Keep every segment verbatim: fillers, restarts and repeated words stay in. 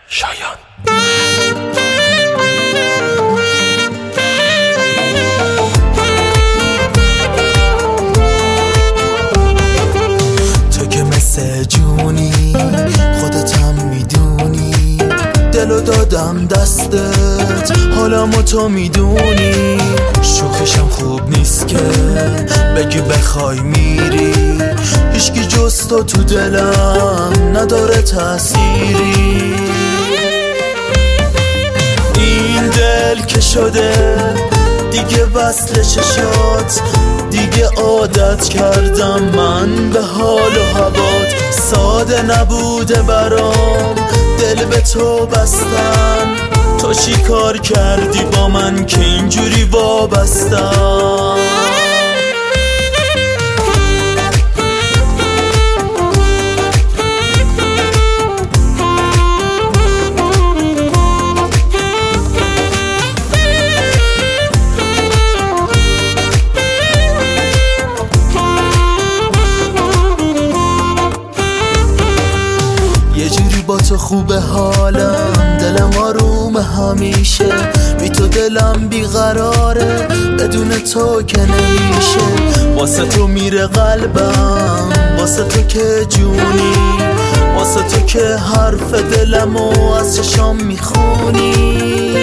شایان. تو که مثل جونی خودتم میدونی، دلو دادم دستت حالمو تو میدونی. شوخیشم خوب نیست که بگی بخوای میری، هیچکی جز تو تو دلم نداره تأثیری. این دل که شده دیگه وصل چشات، دیگه عادت کردم من به حال و هوات. ساده نبوده برام دل به تو بستن، تو چی کار کردی با من که اینجوری وابستم؟ یه جوری با تو خوبه حالم، دلم آروم همیشه، بی تو دلم بیقراره، بدون تو که نمیشه. واسه تو میره قلبم، واسه تو که جونی، واسه تو که حرف دلمو از چشام میخونی.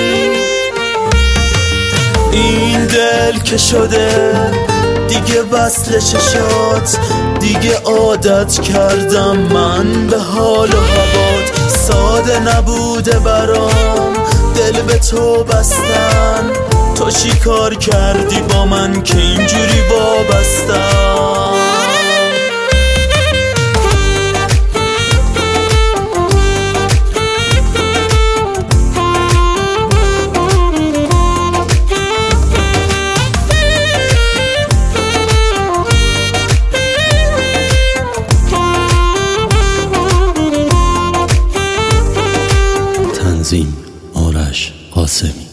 این دل که شده دیگه وصل چشات، دیگه عادت کردم من به حال و هوات. ساده نبوده برام دل به تو بستن، تو چی کار کردی با من که اینجوری وابستم؟ تنظیم آرش قاسمی.